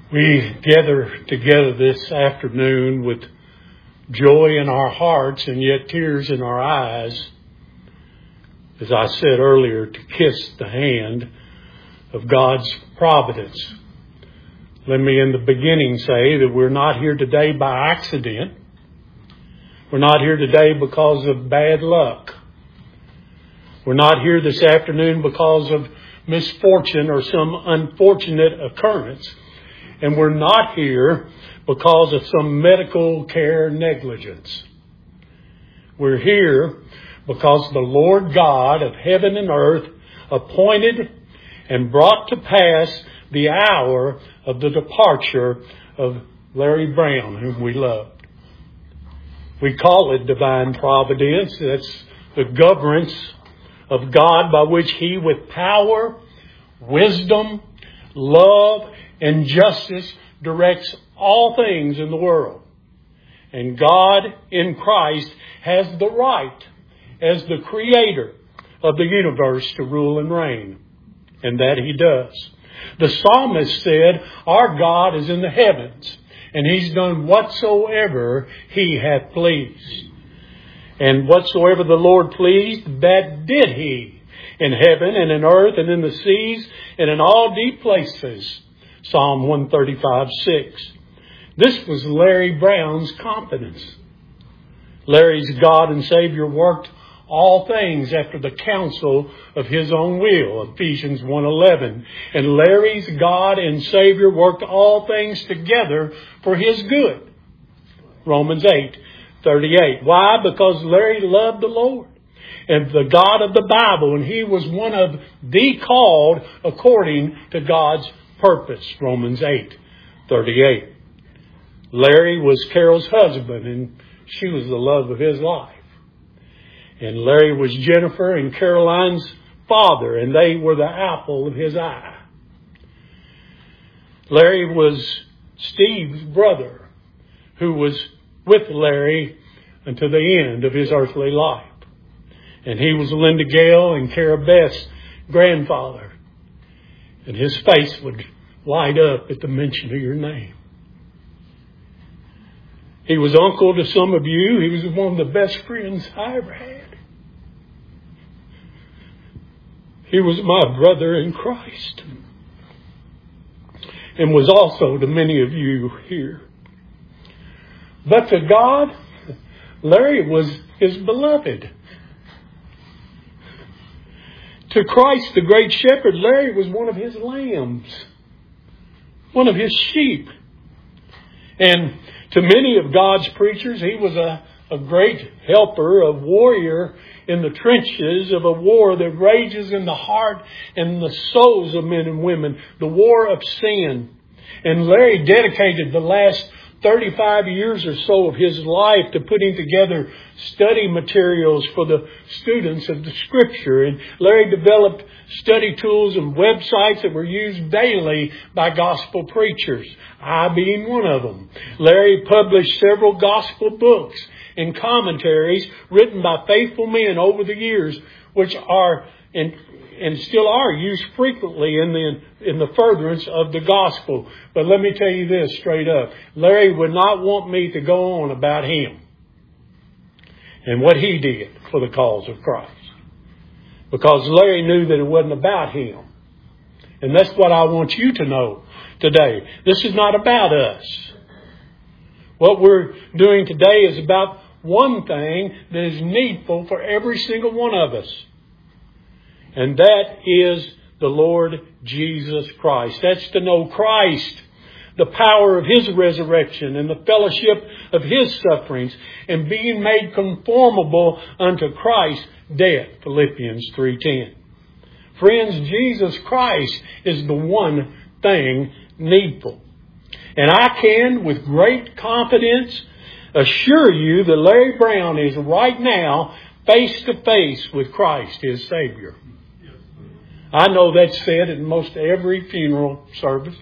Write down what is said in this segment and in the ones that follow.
We gather together this afternoon with joy in our hearts and yet tears in our eyes, as I said earlier, to kiss the hand of God's providence. Let me in the beginning say that we're not here today by accident. We're not here today because of bad luck. We're not here this afternoon because of misfortune or some unfortunate occurrence. And we're not here because of some medical care negligence. We're here because the Lord God of heaven and earth appointed and brought to pass the hour of the departure of Larry Brown, whom we loved. We call it divine providence. That's the governance of God by which He, with power, wisdom, love, and justice, directs all things in the world. And God in Christ has the right, as the Creator of the universe, to rule and reign. And that He does. The psalmist said, "Our God is in the heavens, and He's done whatsoever He hath pleased. And whatsoever the Lord pleased, that did He, in heaven and in earth and in the seas and in all deep places." Psalm 135:6. This was Larry Brown's confidence. Larry's God and Savior worked all things after the counsel of His own will, Ephesians 1:11. And Larry's God and Savior worked all things together for His good, Romans 8:38. Why? Because Larry loved the Lord and the God of the Bible, and he was one of the called according to God's purpose, Romans 8:38. Larry was Carol's husband, and she was the love of his life. And Larry was Jennifer and Caroline's father, and they were the apple of his eye. Larry was Steve's brother, who was with Larry until the end of his earthly life. And he was Linda Gale and Cara Beth's grandfather. And his face would light up at the mention of your name. He was uncle to some of you. He was one of the best friends I ever had. He was my brother in Christ. And was also to many of you here. But to God, Larry was His beloved. To Christ, the great shepherd, Larry was one of His lambs. One of His sheep. And to many of God's preachers, he was a great helper, a warrior in the trenches of a war that rages in the heart and the souls of men and women, the war of sin. And Larry dedicated the last 35 years or so of his life to putting together study materials for the students of the Scripture. And Larry developed study tools and websites that were used daily by gospel preachers, I being one of them. Larry published several gospel books and commentaries written by faithful men over the years, which are and still are used frequently in the furtherance of the gospel. But let me tell you this straight up. Larry would not want me to go on about him and what he did for the cause of Christ. Because Larry knew that it wasn't about him. And that's what I want you to know today. This is not about us. What we're doing today is about one thing that is needful for every single one of us. And that is the Lord Jesus Christ. That's to know Christ, the power of His resurrection and the fellowship of His sufferings, and being made conformable unto Christ's death, Philippians 3:10. Friends, Jesus Christ is the one thing needful. And I can, with great confidence, assure you that Larry Brown is right now face to face with Christ, his Savior. I know that's said in most every funeral service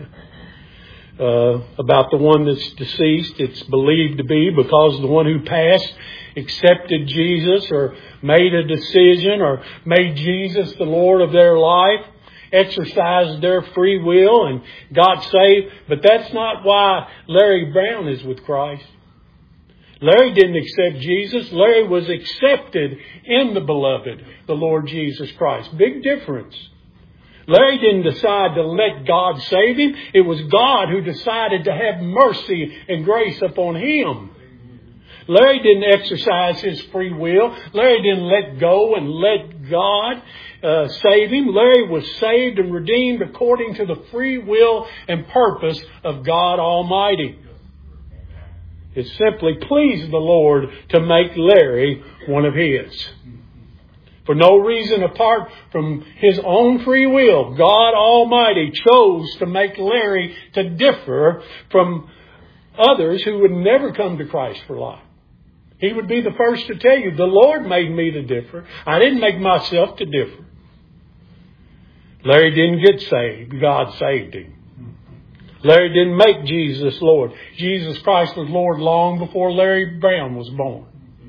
about the one that's deceased. It's believed to be because the one who passed accepted Jesus or made a decision or made Jesus the Lord of their life. exercised their free will and got saved. But that's not why Larry Brown is with Christ. Larry didn't accept Jesus. Larry was accepted in the beloved, the Lord Jesus Christ. Big difference. Larry didn't decide to let God save him. It was God who decided to have mercy and grace upon him. Larry didn't exercise his free will. Larry didn't let go and let God save him. Larry was saved and redeemed according to the free will and purpose of God Almighty. It simply pleased the Lord to make Larry one of His. For no reason apart from His own free will, God Almighty chose to make Larry to differ from others who would never come to Christ for life. He would be the first to tell you, the Lord made me to differ. I didn't make myself to differ. Larry didn't get saved. God saved him. Larry didn't make Jesus Lord. Jesus Christ was Lord long before Larry Brown was born.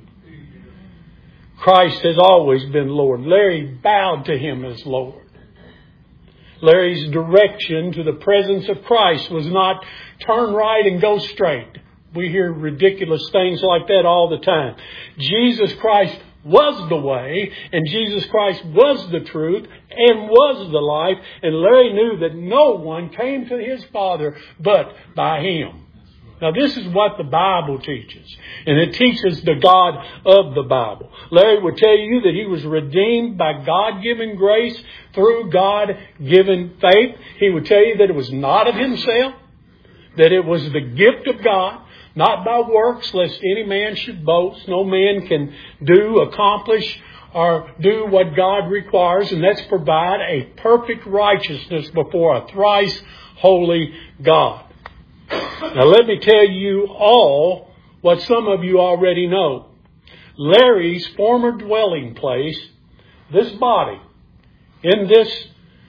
Christ has always been Lord. Larry bowed to Him as Lord. Larry's direction to the presence of Christ was not turn right and go straight. We hear ridiculous things like that all the time. Jesus Christ was the way, and Jesus Christ was the truth, and was the life, and Larry knew that no one came to his Father but by Him. Now this is what the Bible teaches, and it teaches the God of the Bible. Larry would tell you that he was redeemed by God-given grace through God-given faith. He would tell you that it was not of himself, that it was the gift of God, not by works, lest any man should boast. No man can accomplish, or do what God requires, and that's provide a perfect righteousness before a thrice holy God. Now let me tell you all what some of you already know. Larry's former dwelling place, this body, in this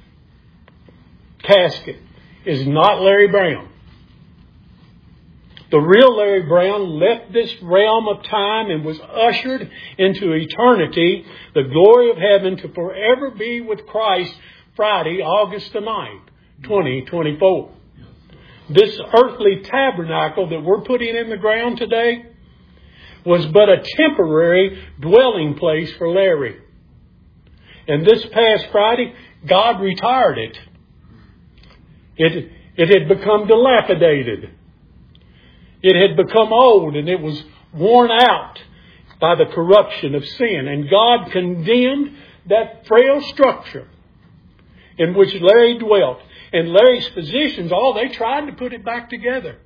casket, is not Larry Brown. The real Larry Brown left this realm of time and was ushered into eternity, the glory of heaven, to forever be with Christ Friday, August the 9th, 2024. This earthly tabernacle that we're putting in the ground today was but a temporary dwelling place for Larry. And this past Friday, God retired it. It had become dilapidated. It had become old, and it was worn out by the corruption of sin. And God condemned that frail structure in which Larry dwelt. And Larry's physicians, they tried to put it back together.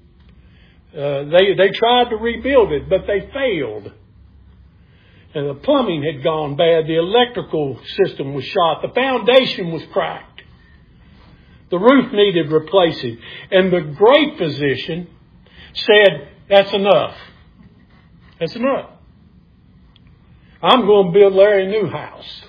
They tried to rebuild it, but they failed. And the plumbing had gone bad. The electrical system was shot. The foundation was cracked. The roof needed replacing. And the great physician said, that's enough. That's enough. I'm going to build Larry a new house.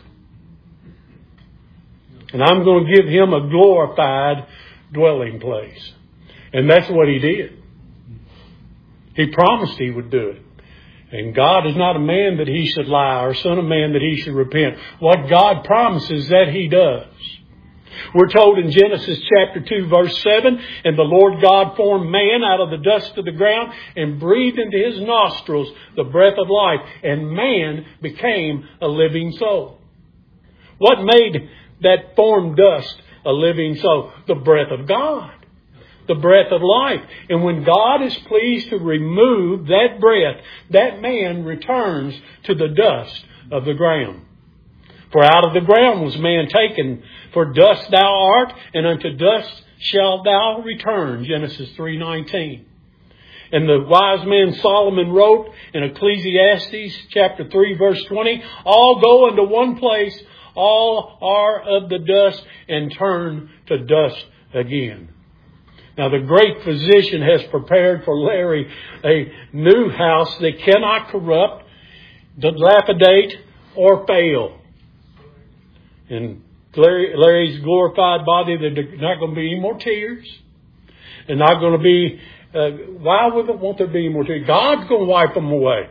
And I'm going to give him a glorified dwelling place. And that's what he did. He promised he would do it. And God is not a man that He should lie, or son of man that He should repent. What God promises, that He does. We're told in Genesis chapter 2 verse 7, and the Lord God formed man out of the dust of the ground and breathed into his nostrils the breath of life, and man became a living soul. What made that formed dust a living soul? The breath of God. The breath of life. And when God is pleased to remove that breath, that man returns to the dust of the ground. For out of the ground was man taken. For dust thou art, and unto dust shalt thou return. Genesis 3:19. And the wise man Solomon wrote in Ecclesiastes chapter 3 verse 20, all go into one place, all are of the dust, and turn to dust again. Now the great physician has prepared for Larry a new house that cannot corrupt, dilapidate, or fail. And Larry's glorified body, there's not going to be any more tears. There's not going to be, why won't there be any more tears? God's going to wipe them away.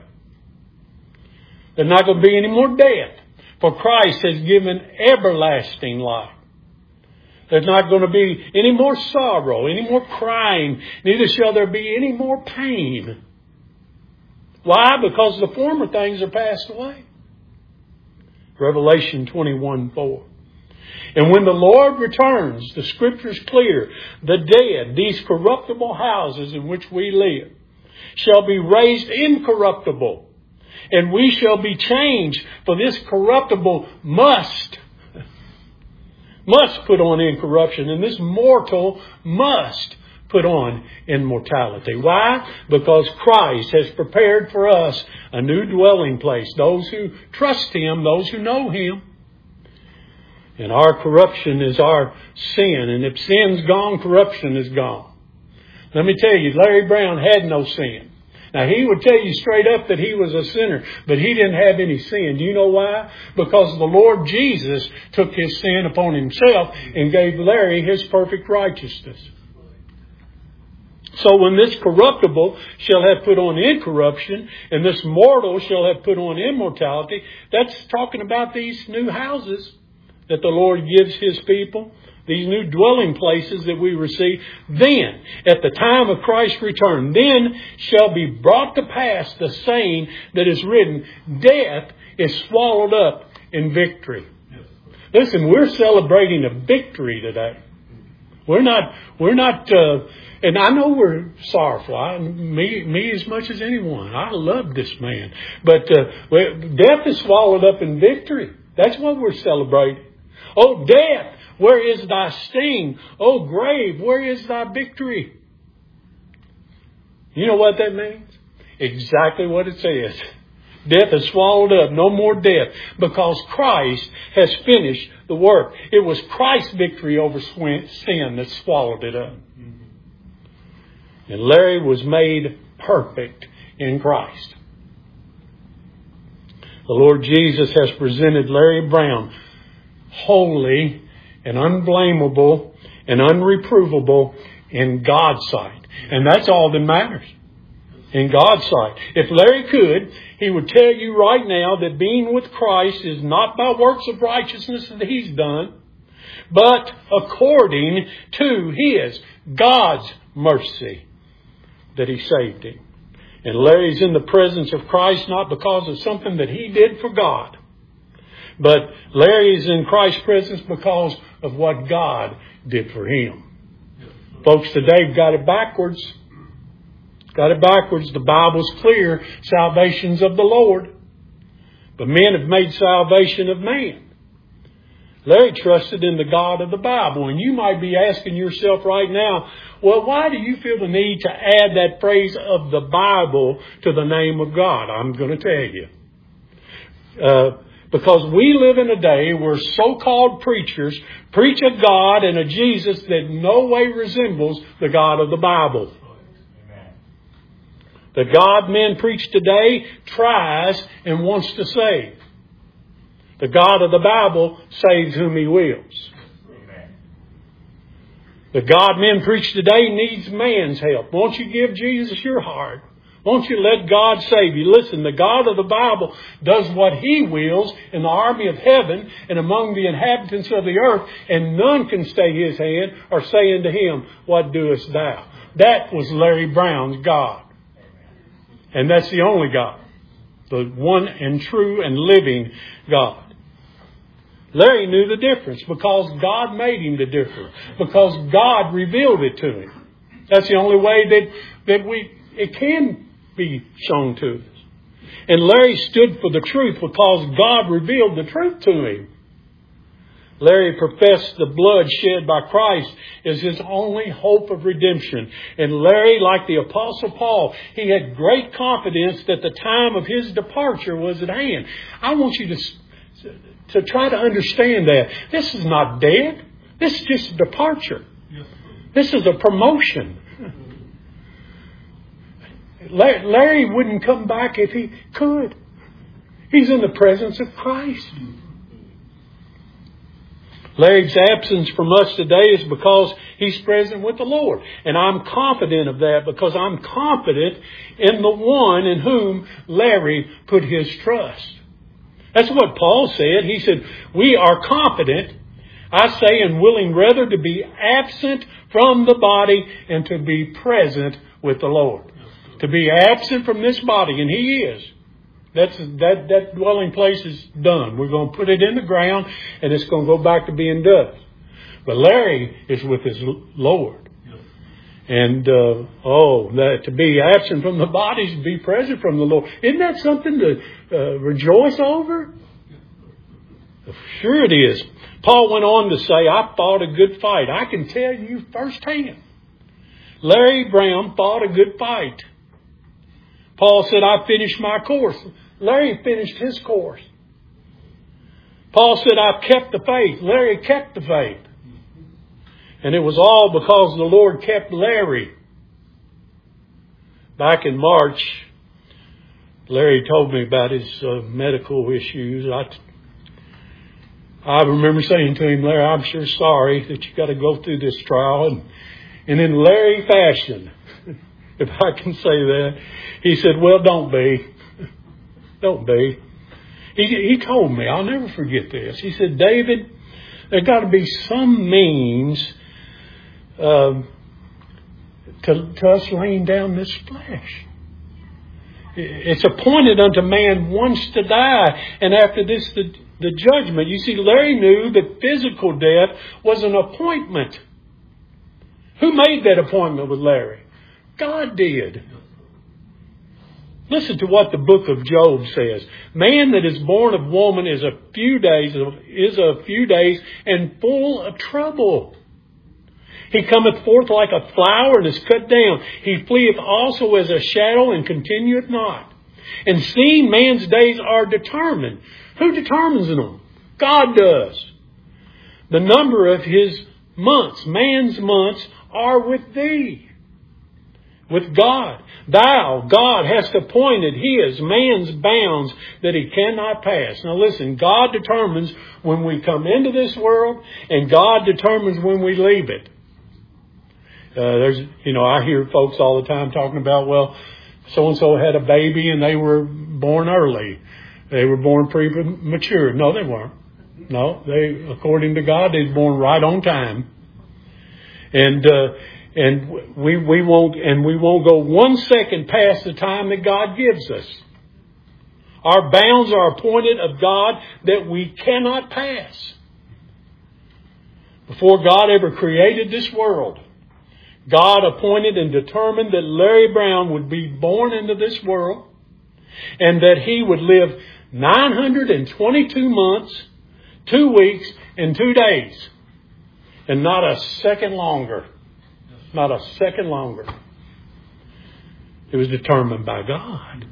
There's not going to be any more death. For Christ has given everlasting life. There's not going to be any more sorrow, any more crying. Neither shall there be any more pain. Why? Because the former things are passed away. Revelation 21:4. And when the Lord returns, the Scripture's clear, the dead, these corruptible houses in which we live, shall be raised incorruptible. And we shall be changed, for this corruptible must put on incorruption, and this mortal must put on immortality. Why? Because Christ has prepared for us a new dwelling place. Those who trust Him, those who know Him. And our corruption is our sin. And if sin's gone, corruption is gone. Let me tell you, Larry Brown had no sin. Now, he would tell you straight up that he was a sinner, but he didn't have any sin. Do you know why? Because the Lord Jesus took his sin upon Himself and gave Larry His perfect righteousness. So when this corruptible shall have put on incorruption, and this mortal shall have put on immortality, that's talking about these new houses that the Lord gives His people, these new dwelling places that we receive. Then, at the time of Christ's return, then shall be brought to pass the saying that is written, death is swallowed up in victory. Listen, we're celebrating a victory today. We're not, and I know we're sorrowful. Me as much as anyone. I love this man. But death is swallowed up in victory. That's what we're celebrating. Oh, death, where is thy sting? Oh, grave, where is thy victory? You know what that means? Exactly what it says. Death is swallowed up. No more death. Because Christ has finished the work. It was Christ's victory over sin that swallowed it up. And Larry was made perfect in Christ. The Lord Jesus has presented Larry Brown holy and unblameable and unreprovable in God's sight. And that's all that matters. In God's sight. If Larry could, he would tell you right now that being with Christ is not by works of righteousness that he's done, but according to God's mercy that He saved him. And Larry's in the presence of Christ not because of something that he did for God, but Larry is in Christ's presence because of what God did for him. Folks, today have got it backwards. The Bible's clear. Salvation's of the Lord. But men have made salvation of man. Larry trusted in the God of the Bible. And you might be asking yourself right now, well, why do you feel the need to add that phrase of the Bible to the name of God? I'm going to tell you. Because we live in a day where so-called preachers preach a God and a Jesus that no way resembles the God of the Bible. The God men preach today tries and wants to save. The God of the Bible saves whom He wills. The God men preach today needs man's help. Won't you give Jesus your heart? Won't you let God save you? Listen, the God of the Bible does what He wills in the army of heaven and among the inhabitants of the earth, and none can stay His hand or say unto Him, what doest thou? That was Larry Brown's God. And that's the only God. The one and true and living God. Larry knew the difference because God made him the difference. Because God revealed it to him. That's the only way that it can be shown to us. And Larry stood for the truth because God revealed the truth to him. Larry professed the blood shed by Christ is his only hope of redemption. And Larry, like the Apostle Paul, he had great confidence that the time of his departure was at hand. I want you to try to understand that. This is not dead. This is just a departure. This is a promotion. Larry wouldn't come back if he could. He's in the presence of Christ. Larry's absence from us today is because he's present with the Lord. And I'm confident of that because I'm confident in the one in whom Larry put his trust. That's what Paul said. He said, we are confident. I say, and willing rather to be absent from the body and to be present with the Lord. To be absent from this body, and He is. That dwelling place is done. We're going to put it in the ground, and it's going to go back to being dust. But Larry is with his Lord. And, to be absent from the body is to be present from the Lord. Isn't that something to rejoice over? Sure it is. Paul went on to say, I fought a good fight. I can tell you firsthand. Larry Brown fought a good fight. Paul said, I finished my course. Larry finished his course. Paul said, I've kept the faith. Larry kept the faith. And it was all because the Lord kept Larry. Back in March, Larry told me about his medical issues. I remember saying to him, Larry, I'm sure sorry that you got to go through this trial. And in Larry fashion, if I can say that, he said, well, don't be. Don't be. He told me, I'll never forget this. He said, David, there got to be some means to us laying down this flesh. It's appointed unto man once to die, and after this the judgment. You see, Larry knew that physical death was an appointment. Who made that appointment with Larry? God did. Listen to what the book of Job says. Man that is born of woman is a few days and full of trouble. He cometh forth like a flower and is cut down. He fleeth also as a shadow and continueth not. And seeing man's days are determined. Who determines them? God does. The number of his months, man's months, are with thee. With God. Thou, God, hast appointed his, man's bounds that he cannot pass. Now listen, God determines when we come into this world, and God determines when we leave it. I hear folks all the time talking about, well, so-and-so had a baby and they were born early. They were born premature. No, they weren't. No, according to God, they were born right on time. And we won't go 1 second past the time that God gives us. Our bounds are appointed of God that we cannot pass. Before God ever created this world, God appointed and determined that Larry Brown would be born into this world and that he would live 922 months, 2 weeks, and 2 days. And not a second longer. Not a second longer. It was determined by God.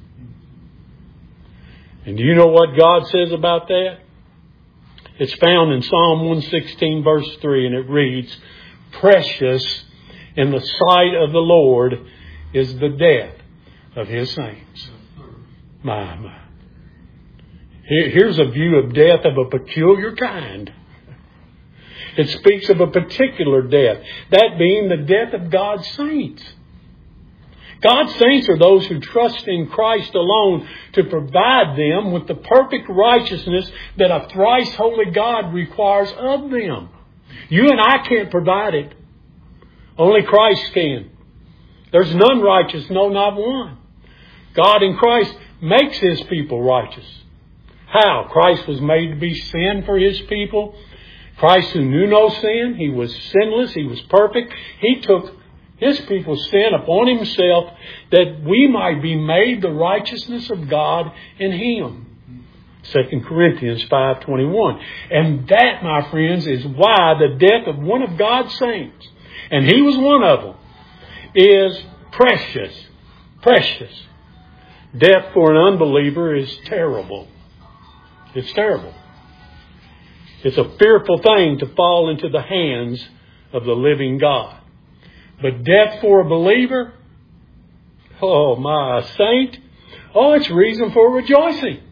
And do you know what God says about that? It's found in Psalm 116 verse 3, and it reads, precious in the sight of the Lord is the death of His saints. My. Here's a view of death of a peculiar kind. It speaks of a particular death, that being the death of God's saints. God's saints are those who trust in Christ alone to provide them with the perfect righteousness that a thrice holy God requires of them. You and I can't provide it. Only Christ can. There's none righteous, no, not one. God in Christ makes His people righteous. How? Christ was made to be sin for His people. Christ who knew no sin, He was sinless, He was perfect. He took His people's sin upon Himself that we might be made the righteousness of God in Him. 2 Corinthians 5:21. And that, my friends, is why the death of one of God's saints, and he was one of them, is precious. Precious. Death for an unbeliever is terrible. It's terrible. It's a fearful thing to fall into the hands of the living God. But death for a believer, oh my, a saint, it's reason for rejoicing.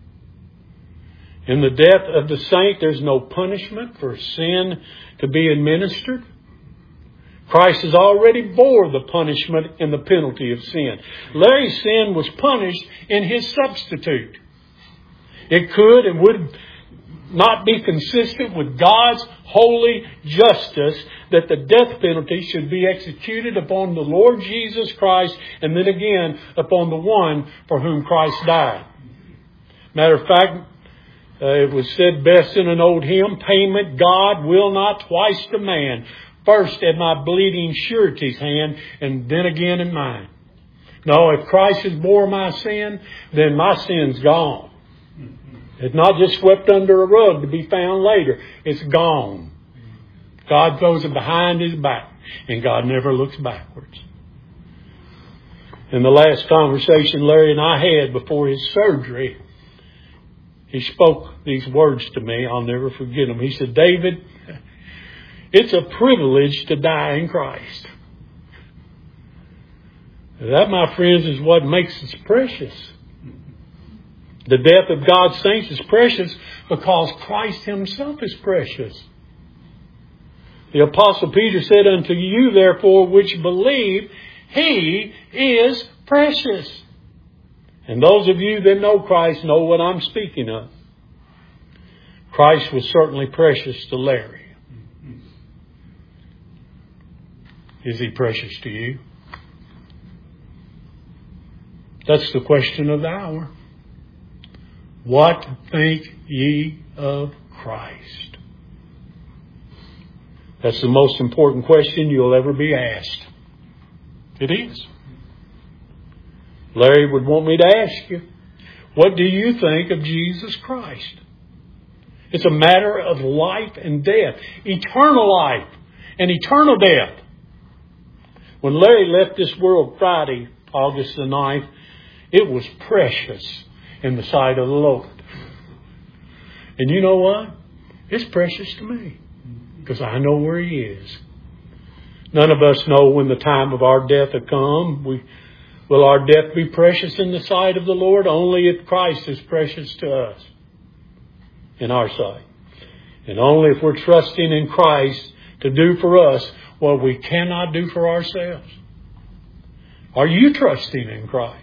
In the death of the saint, there's no punishment for sin to be administered. Christ has already bore the punishment and the penalty of sin. Larry's sin was punished in his substitute. It could and would not be consistent with God's holy justice that the death penalty should be executed upon the Lord Jesus Christ and then again upon the one for whom Christ died. Matter of fact, it was said best in an old hymn, payment God will not twice demand. First at my bleeding surety's hand and then again in mine. No, if Christ has bore my sin, then my sin's gone. It's not just swept under a rug to be found later. It's gone. God throws it behind His back, and God never looks backwards. In the last conversation Larry and I had before his surgery, he spoke these words to me. I'll never forget them. He said, David, it's a privilege to die in Christ. That, my friends, is what makes us precious. The death of God's saints is precious because Christ Himself is precious. The Apostle Peter said, unto you, therefore, which believe, He is precious. And those of you that know Christ know what I'm speaking of. Christ was certainly precious to Larry. Is He precious to you? That's the question of the hour. What think ye of Christ? That's the most important question you'll ever be asked. It is. Larry would want me to ask you, what do you think of Jesus Christ? It's a matter of life and death. Eternal life and eternal death. When Larry left this world Friday, August the 9th, it was precious in the sight of the Lord. And you know what? It's precious to me because I know where He is. None of us know when the time of our death will come. Will our death be precious in the sight of the Lord? Only if Christ is precious to us in our sight. And only if we're trusting in Christ to do for us what we cannot do for ourselves. Are you trusting in Christ?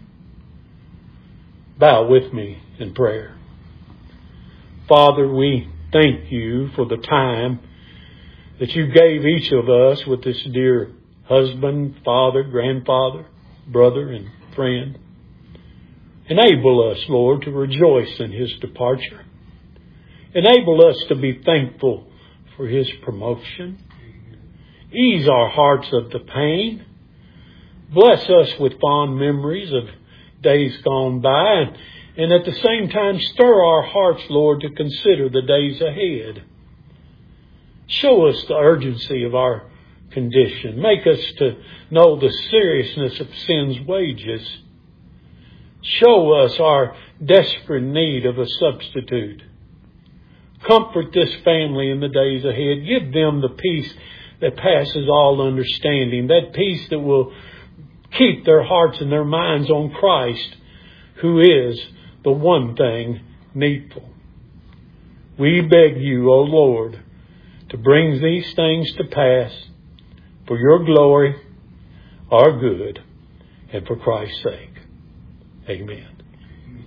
Bow with me in prayer. Father, we thank You for the time that You gave each of us with this dear husband, father, grandfather, brother, and friend. Enable us, Lord, to rejoice in his departure. Enable us to be thankful for his promotion. Ease our hearts of the pain. Bless us with fond memories of days gone by, and at the same time stir our hearts, Lord, to consider the days ahead. Show us the urgency of our condition. Make us to know the seriousness of sin's wages. Show us our desperate need of a substitute. Comfort this family in the days ahead. Give them the peace that passes all understanding. That peace that will keep their hearts and their minds on Christ, who is the one thing needful. We beg You, O Lord, to bring these things to pass for Your glory, our good, and for Christ's sake. Amen.